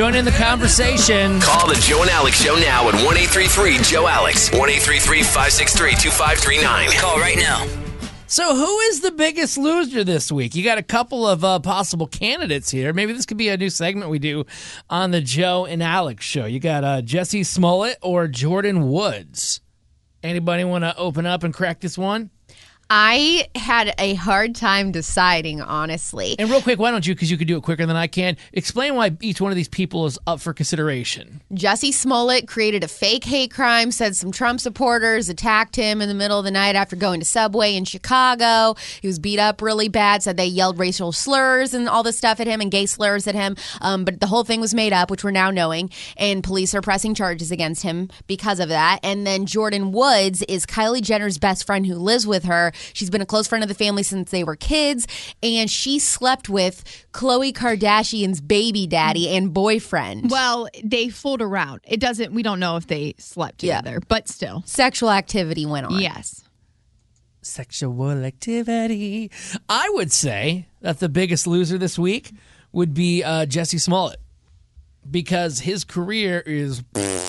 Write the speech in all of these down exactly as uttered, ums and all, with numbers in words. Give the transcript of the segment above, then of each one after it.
Join in the conversation. Call the Joe and Alex Show now at one eight three three Joe Alex. one eight three three, five six three, two five three nine. Call right now. So who is the biggest loser this week? You got a couple of uh, possible candidates here. Maybe this could be a new segment we do on the Joe and Alex Show. You got uh, Jussie Smollett or Jordyn Woods. Anybody want to open up and crack this one? I had a hard time deciding, honestly. And real quick, why don't you, because you could do it quicker than I can, explain why each one of these people is up for consideration. Jussie Smollett created a fake hate crime, said some Trump supporters attacked him in the middle of the night after going to Subway in Chicago. He was beat up really bad, said they yelled racial slurs and all this stuff at him and gay slurs at him. Um, but the whole thing was made up, which we're now knowing, and police are pressing charges against him because of that. And then Jordyn Woods is Kylie Jenner's best friend who lives with her. She's been a close friend of the family since they were kids, and she slept with Khloe Kardashian's baby daddy and boyfriend. Well, they fooled around. It doesn't, we don't know if they slept together, yeah. But still. Sexual activity went on. Yes. Sexual activity. I would say that the biggest loser this week would be uh, Jussie Smollett, because his career is...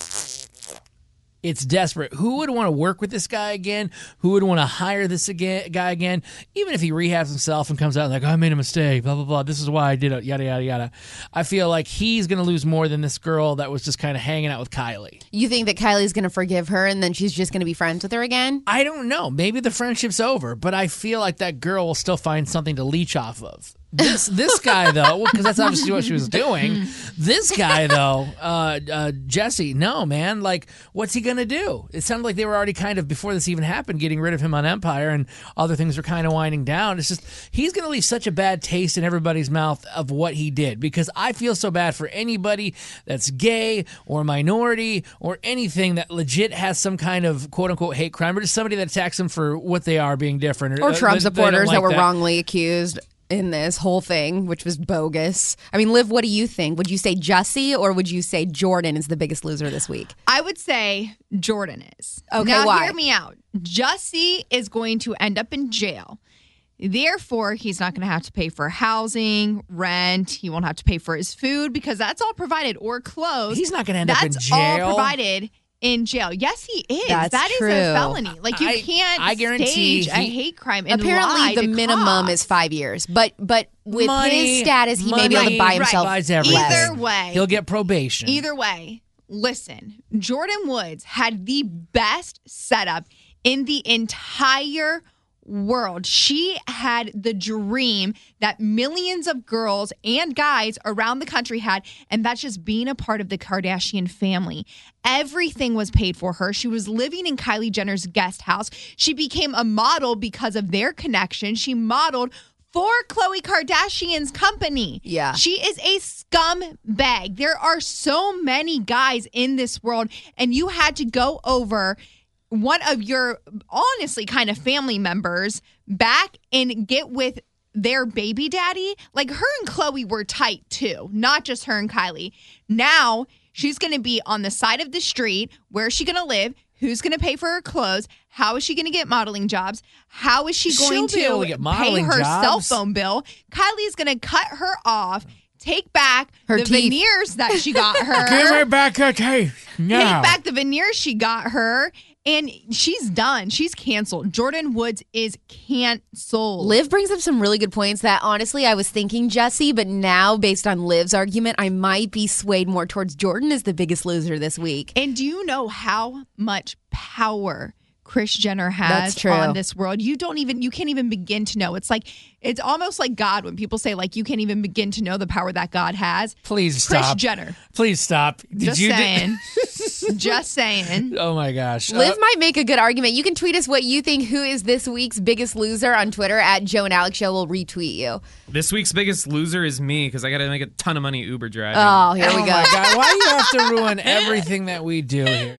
It's desperate. Who would want to work with this guy again? Who would want to hire this again, guy again? Even if he rehabs himself and comes out like, oh, I made a mistake, blah, blah, blah. This is why I did it, yada, yada, yada. I feel like he's going to lose more than this girl that was just kind of hanging out with Kylie. You think that Kylie's going to forgive her and then she's just going to be friends with her again? I don't know. Maybe the friendship's over, but I feel like that girl will still find something to leech off of. This this guy, though, because that's obviously what she was doing. This guy, though, uh, uh, Jussie, no, man. Like, what's he going to do? It sounded like they were already kind of, before this even happened, getting rid of him on Empire, and other things were kind of winding down. It's just, he's going to leave such a bad taste in everybody's mouth of what he did, because I feel so bad for anybody that's gay or minority or anything that legit has some kind of quote-unquote hate crime, or just somebody that attacks them for what they are being different. Or, or Trump they, supporters they like that were that. wrongly accused in this whole thing, which was bogus. I mean, Liv, what do you think? Would you say Jussie or would you say Jordyn is the biggest loser this week? I would say Jordyn is. Okay, now, why? Hear me out. Jussie is going to end up in jail. Therefore, he's not going to have to pay for housing, rent. He won't have to pay for his food because that's all provided, or clothes. He's not going to end that's up in jail. That's all provided in jail. Yes, he is. That's that is true. a felony. Like, you I, can't I guarantee stage he, a hate crime and apparently lie the to minimum cops. is five years. But but with money, his status, he money, may be able to buy himself buys less. everything. Either way. He'll get probation. Either way, listen, Jordyn Woods had the best setup in the entire world. She had the dream that millions of girls and guys around the country had, and that's just being a part of the Kardashian family. Everything was paid for her. She was living in Kylie Jenner's guest house. She became a model because of their connection. She modeled for Khloe Kardashian's company. Yeah. She is a scumbag. There are so many guys in this world, and you had to go over one of your honestly kind of family members back and get with their baby daddy. Like, her and Khloe were tight too, not just her and Kylie. Now she's going to be on the side of the street. Where is she going to live? Who's going to pay for her clothes? How is she going to get modeling jobs? How is she going She'll be able to get to pay modeling her jobs. cell phone bill? Kylie is going to cut her off, take back Her the teeth. veneers that she got her. Give me back her teeth now. Take back the veneers she got her. And she's done. She's canceled. Jordyn Woods is canceled. Liv brings up some really good points that honestly I was thinking Jussie, but now based on Liv's argument, I might be swayed more towards Jordyn as the biggest loser this week. And do you know how much power Kris Jenner has That's true. on this world? You don't even, you can't even begin to know. It's like, it's almost like God when people say, like, you can't even begin to know the power that God has. Please Kris stop. Jenner. Please stop. Did Just you saying. Just saying. Oh my gosh. Liv Uh, might make a good argument. You can tweet us what you think who is this week's biggest loser on Twitter at Joe and Alex Show. We'll retweet you. This week's biggest loser is me because I got to make a ton of money Uber driving. Oh, here oh we go. my God. Why do you have to ruin everything that we do here?